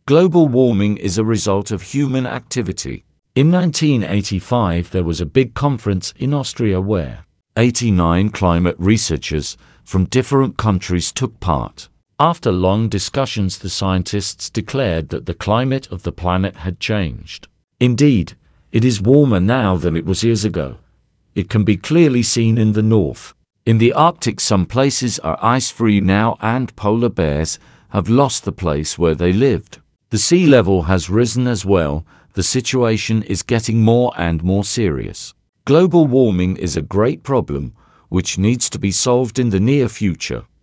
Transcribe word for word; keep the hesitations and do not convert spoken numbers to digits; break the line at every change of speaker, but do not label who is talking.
Global warming is a result of human activity. In nineteen eighty-five, there was a big conference in Austria where eighty-nine climate researchers from different countries took part. After long discussions, the scientists declared that the climate of the planet had changed. Indeed, it is warmer now than it was years ago. It can be clearly seen in the north. In the Arctic, some places are ice-free now, and polar bears have lost the place where they lived. The sea level has risen as well. The situation is getting more and more serious. Global warming is a great problem which needs to be solved in the near future.